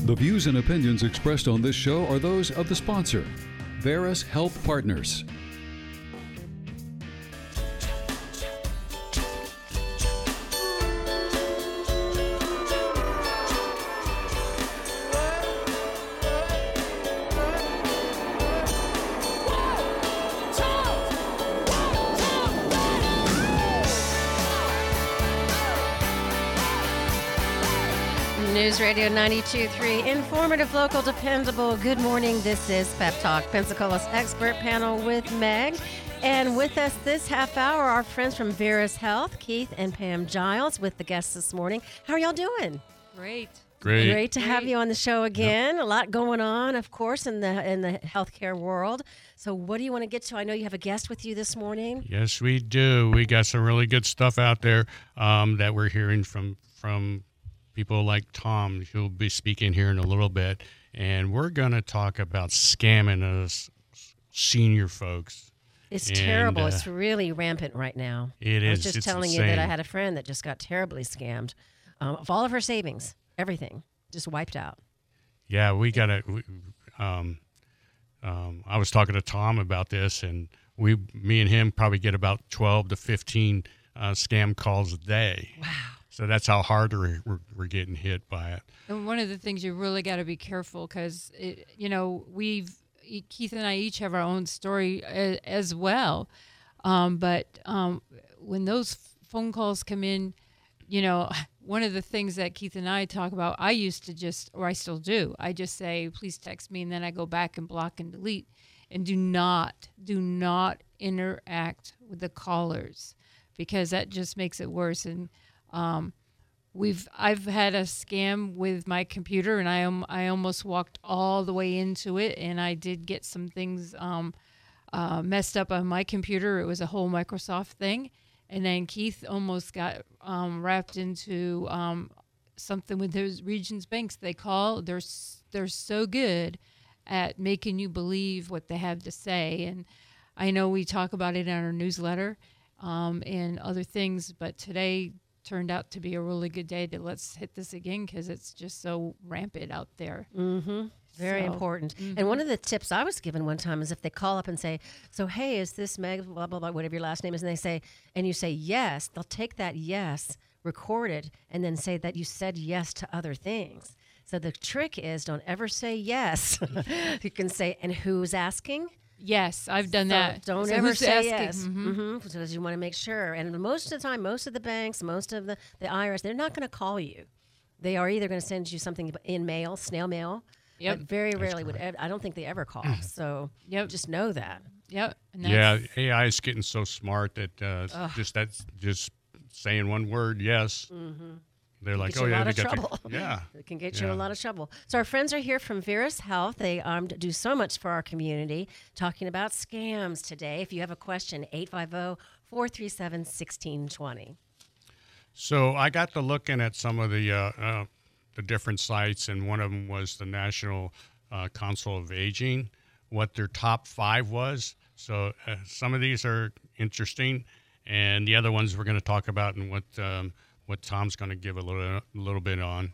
The views and opinions expressed on this show are those of the sponsor, Veris Health Partners. News Radio 92.3, informative, local, dependable. Good morning. This is Pep Talk, Pensacola's expert panel with Meg. And with us this half hour, our friends from Veris Health, Keith and Pam Giles, with the guests this morning. How are y'all doing? Great. Great to have you on the show again. Yep. A lot going on, of course, in the healthcare world. So what do you want to get to? I know you have a guest with you this morning. Yes, we do. We got some really good stuff out there that we're hearing from people like Tom, who'll be speaking here in a little bit. And we're going to talk about scamming us senior folks. It's terrible. It's really rampant right now. It is. I was just telling insane. you that I had a friend that just got terribly scammed of all of her savings, everything, just wiped out. Yeah, we got to. I was talking to Tom about this, and me and him probably get about 12 to 15 scam calls a day. Wow. So that's how hard we're getting hit by it. And one of the things you really got to be careful because, Keith and I each have our own story as well. But when those phone calls come in, one of the things that Keith and I talk about, I used to I still do, I just say, please text me, and then I go back and block and delete. And do not interact with the callers because that just makes it worse. And I've had a scam with my computer, and I almost walked all the way into it, and I did get some things messed up on my computer. It was a whole Microsoft thing, and then Keith almost got wrapped into something with those Regions banks. They're so good at making you believe what they have to say, and I know we talk about it in our newsletter and other things, but today turned out to be a really good day to let's hit this again because it's just so rampant out there. Mm-hmm. Very important. Mm-hmm. And one of the tips I was given one time is if they call up and say, so, hey, is this Meg, blah, blah, blah, whatever your last name is, and you say yes, they'll take that yes, record it, and then say that you said yes to other things. So the trick is don't ever say yes. You can say, and who's asking? Yes, I've done that. Don't so ever say asking? yes. Mm-hmm. Because you want to make sure. And most of the time, most of the banks, most of the IRS, they're not going to call you. They are either going to send you something in mail, snail mail. Yep. But very rarely I don't think they ever call. So just know that. Yep. Yeah, AI is getting so smart that just saying one word, yes. Mm-hmm. They're like, oh, yeah, we got trouble. Yeah. It can get you in a lot of trouble. So our friends are here from Veris Health. They do so much for our community, talking about scams today. If you have a question, 850-437-1620. So I got to looking at some of the different sites, and one of them was the National Council of Aging, what their top 5 was. So some of these are interesting, and the other ones we're going to talk about and what Tom's going to give a little bit on.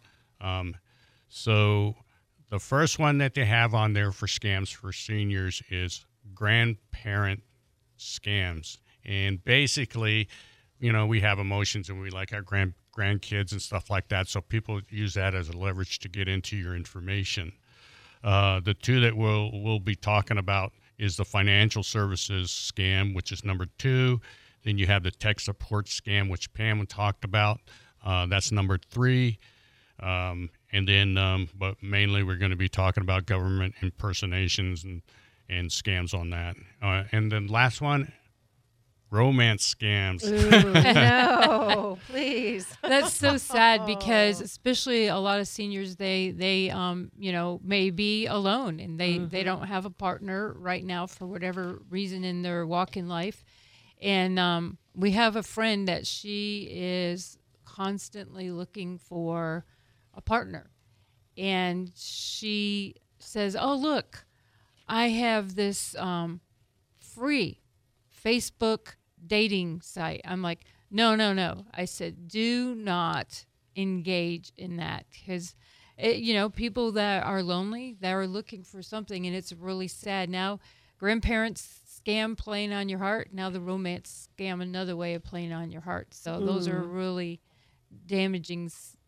So the first one that they have on there for scams for seniors is grandparent scams. And basically, we have emotions and we like our grandkids and stuff like that. So people use that as a leverage to get into your information. The two that we'll be talking about is the financial services scam, which is number 2. Then you have the tech support scam, which Pam talked about. That's number 3. And then, but mainly we're going to be talking about government impersonations and scams on that. And then last one, romance scams. Ooh, no, please. That's so sad because especially a lot of seniors, they may be alone and they don't have a partner right now for whatever reason in their walk in life. And we have a friend that she is constantly looking for a partner. And she says, oh, look, I have this free Facebook dating site. I'm like, no. I said, do not engage in that, because people that are lonely, that are looking for something, and it's really sad. Now, grandparents scam playing on your heart. Now the romance scam, another way of playing on your heart. So those are really damaging.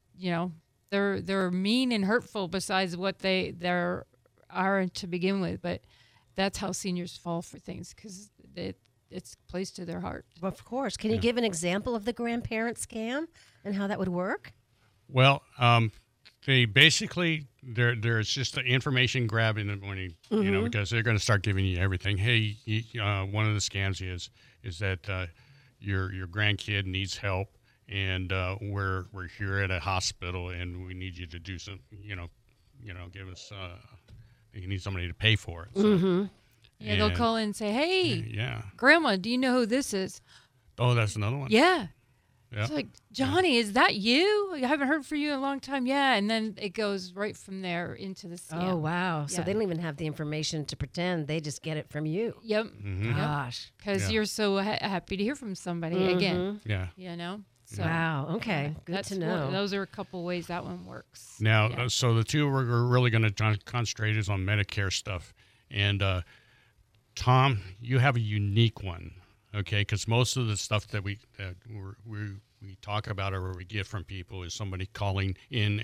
They're mean and hurtful besides what they are to begin with. But that's how seniors fall for things, because it's plays to their heart. Of course. Can you give an example of the grandparent scam and how that would work? Well, they basically there's just the information grab in the morning, because they're going to start giving you everything. Hey, one of the scams is that your grandkid needs help, and we're here at a hospital, and we need you to do some, give us. You need somebody to pay for it. So. Yeah, they'll call in and say, "Hey, Grandma, do you know who this is?" Oh, that's another one. Yeah. Yeah. It's like, Johnny, is that you? I haven't heard from you in a long time. Yeah, and then it goes right from there into the scam. Oh, wow. So Yeah. they don't even have the information to pretend. They just get it from you. Yep. Gosh. Because you're so happy to hear from somebody again. Yeah. So Wow. Okay. Good that's to know. those are a couple ways that one works. Now, so the two we're really going to concentrate is on Medicare stuff. And Tom, you have a unique one, okay? Because most of the stuff that we talk about or we get from people is somebody calling in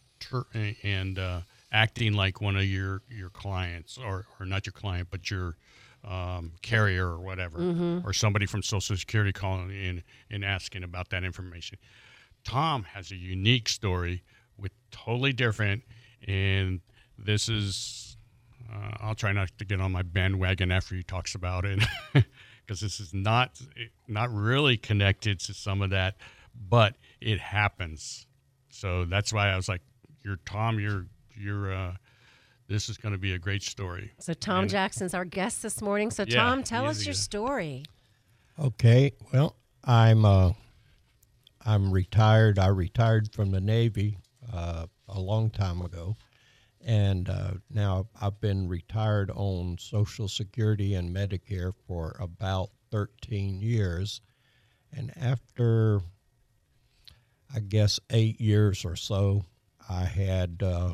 and acting like one of your clients, or not your client, but your carrier or whatever, or somebody from Social Security calling in and asking about that information. Tom has a unique story with totally different, and this is I'll try not to get on my bandwagon after he talks about it, because this is not really connected to some of that, but it happens. So that's why I was like, Tom, this is going to be a great story. So Tom Jackson's our guest this morning. So Tom, tell us your story. Okay. Well, I'm retired. I retired from the Navy a long time ago. And now I've been retired on Social Security and Medicare for about 13 years. And after, I guess, 8 years or so, I had the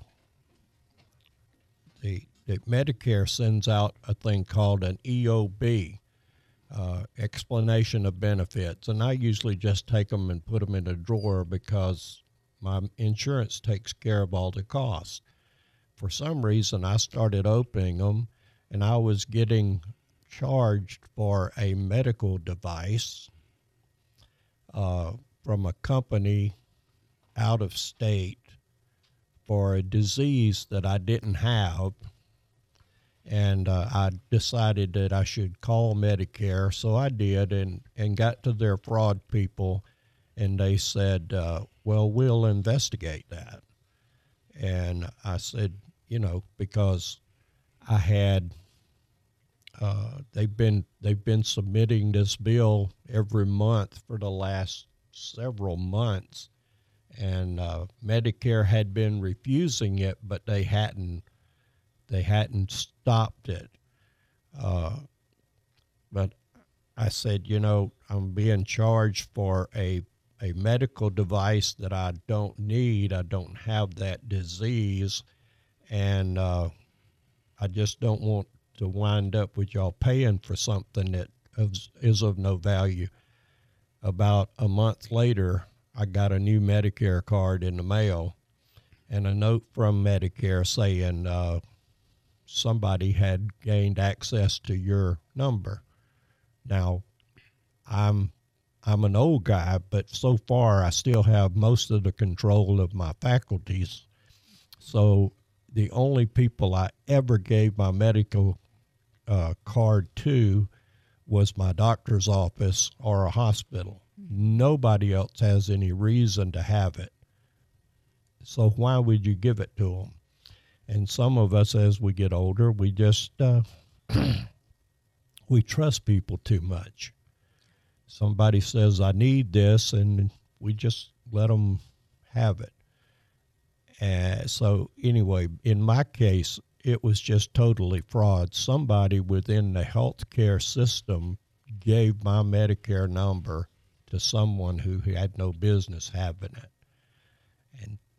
Medicare sends out a thing called an EOB, explanation of benefits. And I usually just take them and put them in a drawer because my insurance takes care of all the costs. For some reason, I started opening them, and I was getting charged for a medical device from a company out of state for a disease that I didn't have. And I decided that I should call Medicare, so I did, and got to their fraud people, and they said, well, we'll investigate that. And I said, because I had, they've been submitting this bill every month for the last several months, and Medicare had been refusing it, but they hadn't stopped it. But I said, I'm being charged for a medical device that I don't need. I don't have that disease. And I just don't want to wind up with y'all paying for something that is of no value. About a month later, I got a new Medicare card in the mail and a note from Medicare saying somebody had gained access to your number. Now, I'm an old guy, but so far I still have most of the control of my faculties. So the only people I ever gave my medical card to was my doctor's office or a hospital. Nobody else has any reason to have it. So why would you give it to them? And some of us, as we get older, we just we trust people too much. Somebody says, I need this, and we just let them have it. So anyway, in my case, it was just totally fraud. Somebody within the healthcare system gave my Medicare number to someone who had no business having it.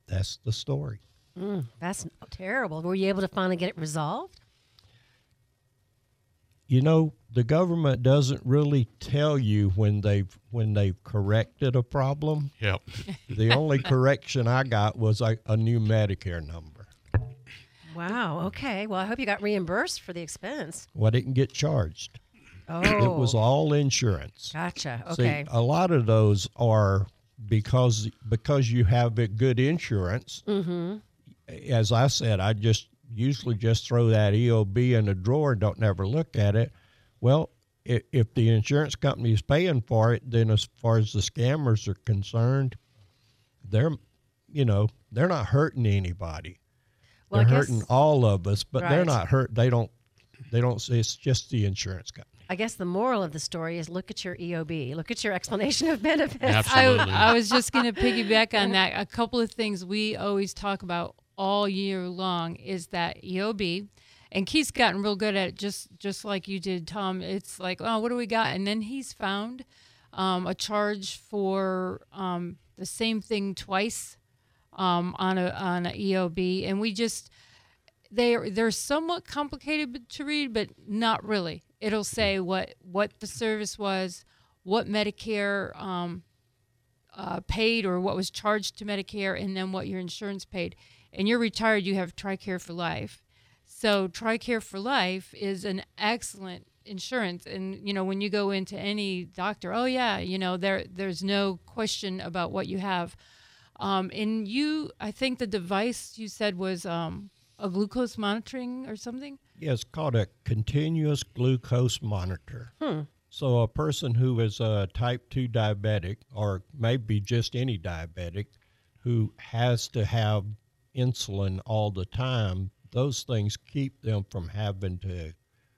that's the story. That's terrible. Were you able to finally get it resolved? You know, the government doesn't really tell you when they've corrected a problem. Yep. The only correction I got was a new Medicare number. Wow. Okay. Well, I hope you got reimbursed for the expense. Well, I didn't get charged. Oh. It was all insurance. Gotcha. Okay. See, a lot of those are because you have a good insurance. Mm-hmm. As I said, I usually just throw that EOB in a drawer and don't never look at it. Well, if the insurance company is paying for it, then as far as the scammers are concerned, they're not hurting anybody. Well, They're hurting all of us, but they're Right. not hurt. They don't. It's just the insurance company. I guess the moral of the story is look at your EOB. Look at your explanation of benefits. Absolutely. I was just going to piggyback on that. A couple of things we always talk about all year long is that EOB, and Keith's gotten real good at it, just like you did, Tom. It's like, oh, what do we got? And then he's found a charge for the same thing twice on a EOB, and we just they're somewhat complicated to read, but not really. It'll say what the service was, what Medicare paid or what was charged to Medicare, and then what your insurance paid. And you're retired, you have TRICARE for Life. So TRICARE for Life is an excellent insurance. And, when you go into any doctor, oh, yeah, there's no question about what you have. And I think the device you said was a glucose monitoring or something? Yeah, it's called a continuous glucose monitor. So a person who is a type 2 diabetic, or maybe just any diabetic, who has to have insulin all the time, those things keep them from having to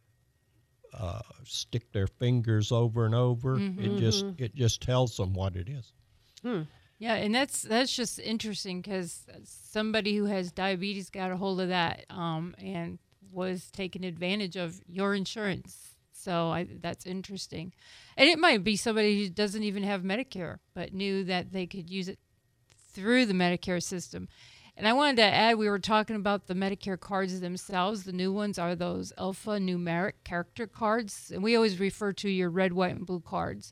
stick their fingers over and over. It just tells them what it is. Yeah, and that's just interesting because somebody who has diabetes got a hold of that and was taking advantage of your insurance. So that's interesting. And it might be somebody who doesn't even have Medicare, but knew that they could use it through the Medicare system. And I wanted to add, we were talking about the Medicare cards themselves. The new ones are those alphanumeric character cards. And we always refer to your red, white, and blue cards.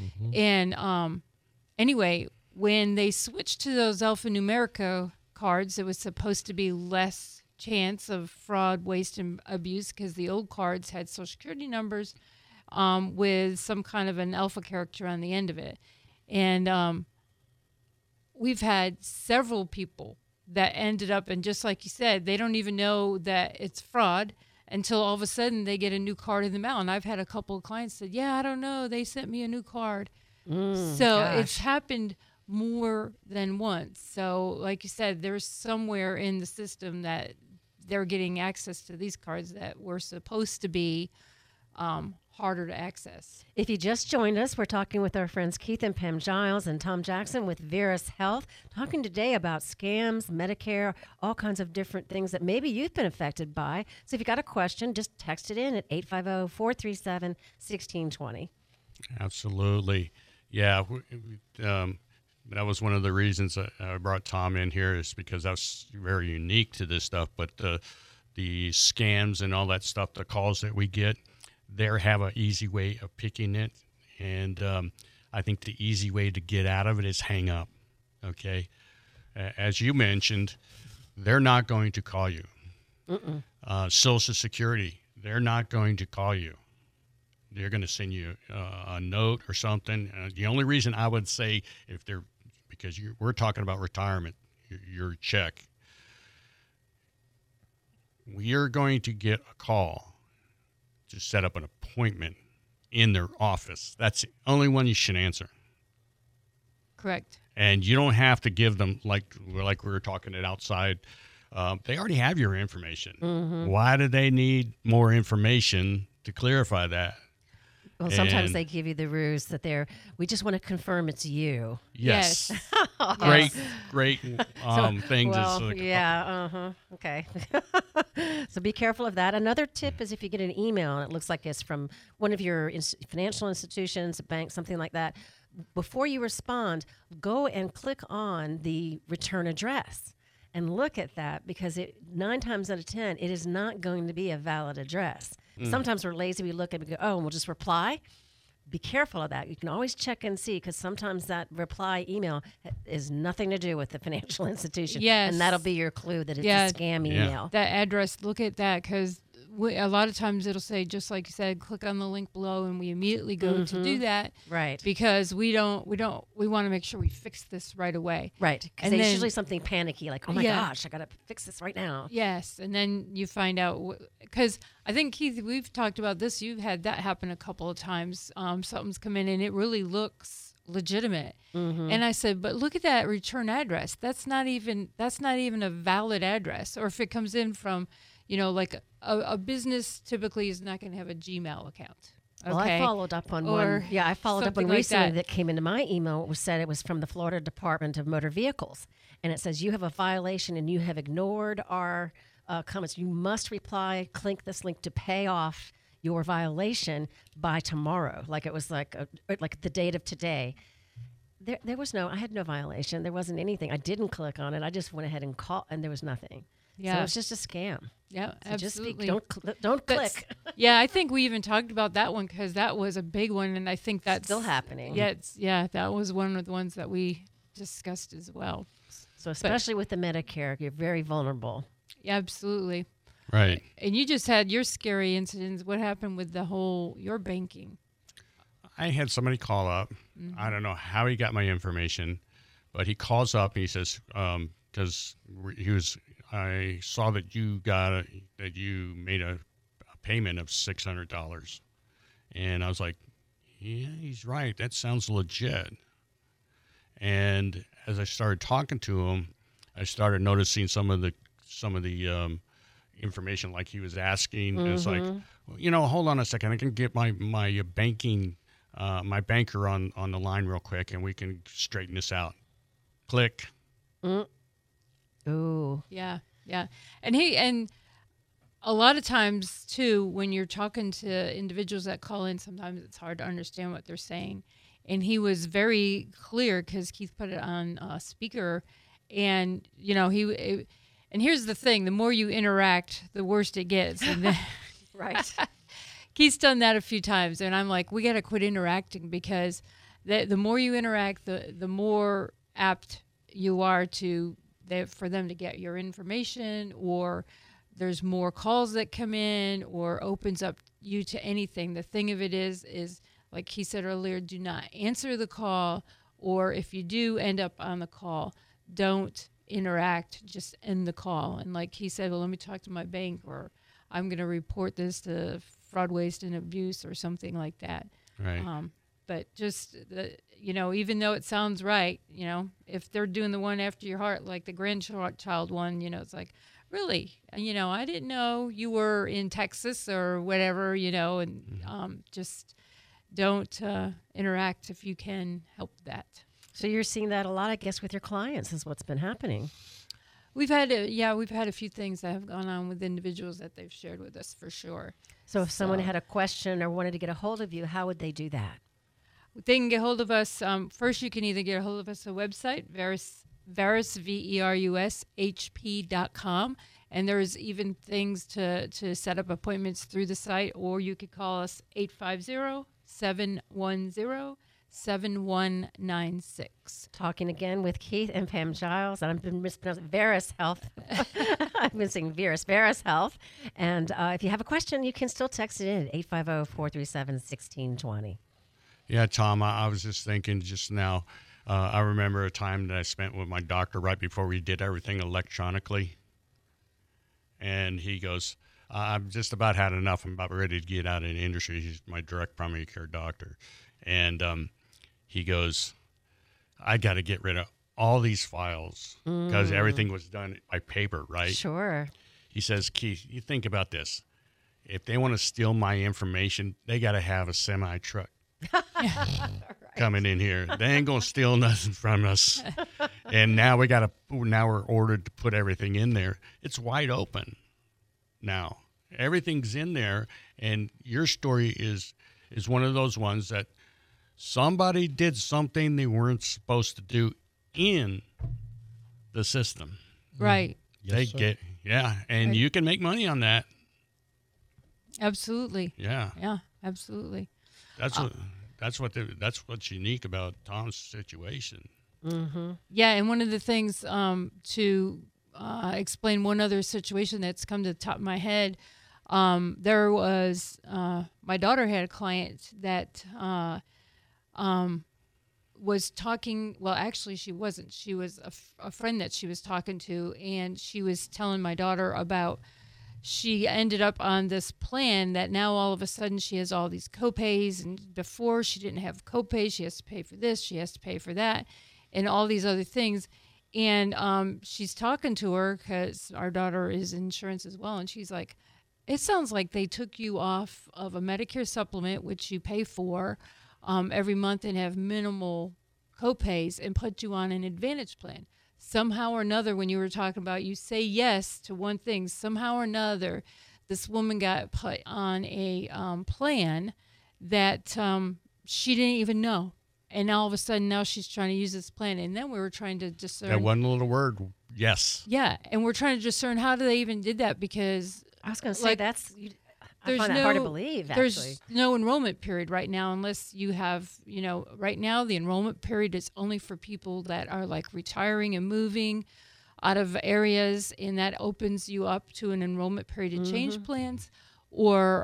And anyway, when they switched to those alphanumeric cards, it was supposed to be less chance of fraud, waste, and abuse because the old cards had Social Security numbers with some kind of an alpha character on the end of it. And we've had several people that ended up, and just like you said, they don't even know that it's fraud until all of a sudden they get a new card in the mail. And I've had a couple of clients said, yeah, I don't know, they sent me a new card. It's happened more than once. So like you said, there's somewhere in the system that they're getting access to these cards that were supposed to be harder to access. If you just joined us, we're talking with our friends Keith and Pam Giles and Tom Jackson with Veris Health, talking today about scams, Medicare, all kinds of different things that maybe you've been affected by. So if you got a question, just text it in at 850-437-1620. Absolutely. Yeah. That was one of the reasons I brought Tom in here, is because that's very unique to this stuff. But the scams and all that stuff, the calls that we get, they have an easy way of picking it. And I think the easy way to get out of it is hang up. Okay. As you mentioned, they're not going to call you. Social Security, they're not going to call you. They're going to send you a note or something. The only reason I would say, because we're talking about retirement, your check, you're going to get a call to set up an appointment in their office. That's the only one you should answer. Correct. And you don't have to give them, like we were talking it outside. They already have your information. Why do they need more information to clarify that? Well, sometimes they give you the ruse that we just want to confirm it's you. Yes. Great things. Okay. So be careful of that. Another tip is if you get an email and it looks like it's from one of your financial institutions, a bank, something like that, before you respond, go and click on the return address and look at that, because 9 times out of 10, it is not going to be a valid address. Sometimes we're lazy. We look at it and go, oh, and we'll just reply. Be careful of that. You can always check and see, because sometimes that reply email is nothing to do with the financial institution. Yes. And that'll be your clue that it's a scam email. That address, look at that, because a lot of times it'll say, just like you said, click on the link below, and we immediately go to do that. Right. Because we want to make sure we fix this right away. Right. Because there's usually something panicky, like, oh my gosh, I got to fix this right now. Yes. And then you find out, because I think, Keith, we've talked about this. You've had that happen a couple of times. Something's come in and it really looks legitimate. And I said, but look at that return address. That's not even a valid address. Or if it comes in from, like a business typically is not going to have a Gmail account. Okay? Well, I followed up on one. Yeah, I followed up on like recently that came into my email. It said it was from the Florida Department of Motor Vehicles. And it says, you have a violation and you have ignored our comments. You must reply, click this link to pay off your violation by tomorrow. Like it was like the date of today. There was I had no violation. There wasn't anything. I didn't click on it. I just went ahead and called, and there was nothing. Yeah. So it was just a scam. Yeah, so absolutely. Just don't click. Yeah, I think we even talked about that one, because that was a big one, and I think that's still happening. Yeah, that was one of the ones that we discussed as well. So especially with the Medicare, you're very vulnerable. Yeah, absolutely. Right. And you just had your scary incidents. What happened with your banking? I had somebody call up. I don't know how he got my information, but he calls up and he says, because I saw that you made a payment of $600, and I was like, yeah, he's right. That sounds legit. And as I started talking to him, I started noticing some of the information, like he was asking. And it's like, hold on a second. I can get my banking, my banker on the line real quick, and we can straighten this out. Click. Ooh. Yeah. And a lot of times too, when you're talking to individuals that call in, sometimes it's hard to understand what they're saying. And he was very clear, because Keith put it on speaker, and and here's the thing: the more you interact, the worse it gets. And right. Keith's done that a few times, and I'm like, we got to quit interacting, because the more you interact, the more apt you are for them to get your information, or there's more calls that come in, or opens up you to anything. The thing of it is like he said earlier, do not answer the call, or if you do end up on the call, don't interact, just end the call. And like he said, well, let me talk to my bank, or I'm going to report this to fraud, waste, and abuse, or something like that. Right. But just, even though it sounds right, if they're doing the one after your heart, like the grandchild one, it's like, really, I didn't know you were in Texas or whatever, and just don't interact if you can help that. So you're seeing that a lot, I guess, with your clients is what's been happening. We've had a few things that have gone on with individuals that they've shared with us, for sure. So if someone had a question or wanted to get a hold of you, how would they do that? They can get hold of us. First, you can either get a hold of us at the website, Verus, VERUSHP.com. And there's even things to set up appointments through the site, or you could call us 850-710-7196. Talking again with Keith and Pam Giles, and I've been mispronouncing Verus Health. I've been saying Verus Health. And if you have a question, you can still text it in at 850-437-1620. Yeah, Tom, I was just thinking just now, I remember a time that I spent with my doctor right before we did everything electronically. And he goes, I've just about had enough. I'm about ready to get out of the industry. He's my direct primary care doctor. And he goes, I got to get rid of all these files because everything was done by paper, right? Sure. He says, Keith, you think about this. If they want to steal my information, they got to have a semi-truck coming in here. They ain't going to steal nothing from us. And now we're ordered to put everything in there. It's wide open now. Everything's in there, and your story is one of those ones that somebody did something they weren't supposed to do in the system. Right. Yes, sir. And Right. you can make money on that. Absolutely. Yeah. Yeah, absolutely. That's what's unique about Tom's situation. Yeah, and one of the things to explain one other situation that's come to the top of my head, there was my daughter had a client that was talking. Well, actually, she wasn't. She was a friend that she was talking to, and she was telling my daughter about. She ended up on this plan that now all of a sudden she has all these copays, and before she didn't have copays. She has to pay for this, she has to pay for that, and all these other things. And she's talking to her because our daughter is in insurance as well, and she's like, "It sounds like they took you off of a Medicare supplement, which you pay for every month and have minimal copays, and put you on an Advantage plan." Somehow or another, when you were talking about you say yes to one thing, somehow or another, this woman got put on a plan that she didn't even know. And all of a sudden, now she's trying to use this plan. And then we were trying to discern. That one little word, yes. Yeah, and we're trying to discern how do they even did that, because I was going to say like, I find that hard to believe, actually. There's no enrollment period right now unless you have, right now the enrollment period is only for people that are like retiring and moving out of areas, and that opens you up to an enrollment period to change plans, or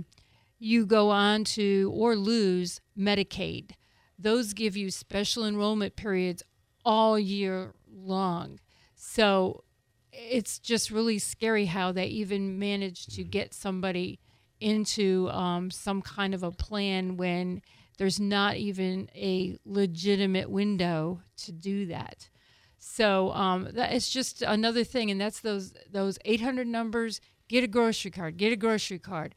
you go on to or lose Medicaid. Those give you special enrollment periods all year long. So it's just really scary how they even managed to get somebody into some kind of a plan when there's not even a legitimate window to do that. So that it's just another thing, and that's those 800 numbers. Get a grocery card. Get a grocery card.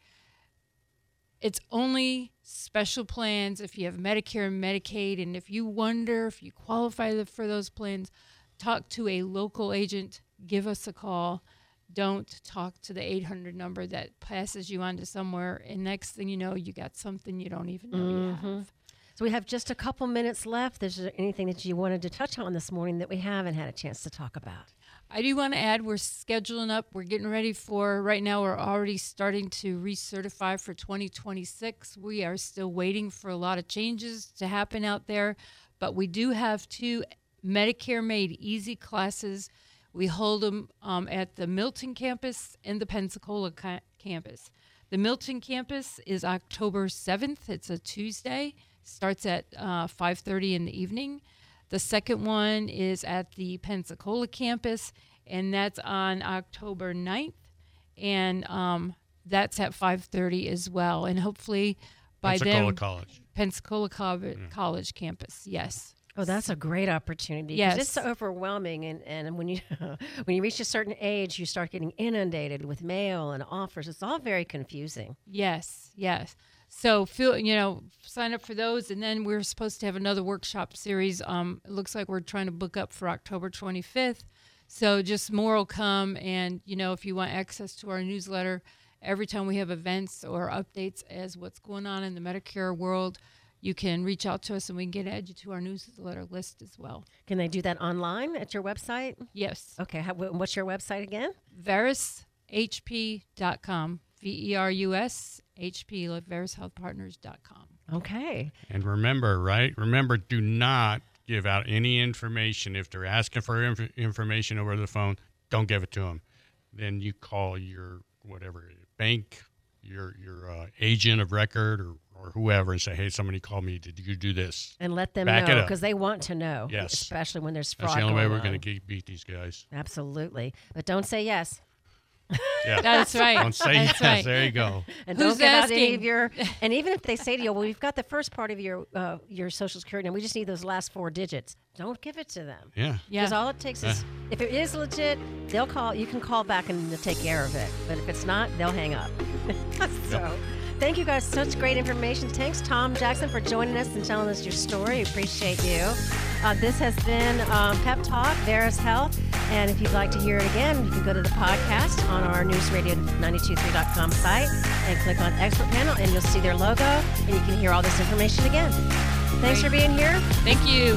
It's only special plans if you have Medicare and Medicaid, and if you wonder if you qualify for those plans, talk to a local agent. Give us a call. Don't talk to the 800 number that passes you on to somewhere, and next thing you know, you got something you don't even know you have. So we have just a couple minutes left. Is there anything that you wanted to touch on this morning that we haven't had a chance to talk about? I do want to add, we're scheduling up. We're getting ready for, right now, we're already starting to recertify for 2026. We are still waiting for a lot of changes to happen out there, but we do have 2 Medicare Made Easy classes. We hold them at the Milton campus and the Pensacola campus. The Milton campus is October 7th. It's a Tuesday. Starts at 5:30 in the evening. The second one is at the Pensacola campus, and that's on October 9th. And that's at 5:30 as well. And hopefully by Pensacola then... College. Pensacola College campus, yes. Oh, that's a great opportunity. 'Cause Yes. it's so overwhelming, and when you when you reach a certain age, you start getting inundated with mail and offers. It's all very confusing. Yes. So sign up for those, and then we're supposed to have another workshop series. It looks like we're trying to book up for October 25th. So just more will come, and if you want access to our newsletter, every time we have events or updates as what's going on in the Medicare world, you can reach out to us, and we can add you to our newsletter list as well. Can they do that online at your website? Yes. Okay. What's your website again? VerisHP.com. VERUSHP, like VerisHealthPartners.com. Okay. And remember, do not give out any information. If they're asking for information over the phone, don't give it to them. Then you call your bank, your agent of record, or whoever, and say, "Hey, somebody called me. Did you do this?" And let them Back it know, up. because they want to know. Yes. Especially when there's fraud That's the only way going we're on. going to beat these guys. Absolutely. But don't say yes. Yeah. That's right. Don't say That's yes. right. There you go. And Who's don't give out any asking? of your. And even if they say to you, "Well, we've got the first part of your Social Security, and we just need those last 4 digits," don't give it to them. Yeah. Because all it takes is, if it is legit, they'll call. You can call back and they'll take care of it. But if it's not, they'll hang up. So, thank you guys. Such great information. Thanks, Tom Jackson, for joining us and telling us your story. Appreciate you. This has been Pep Talk, Veris Health. And if you'd like to hear it again, you can go to the podcast on our newsradio923.com site and click on Expert Panel, and you'll see their logo, and you can hear all this information again. Thanks for being here. Thank you.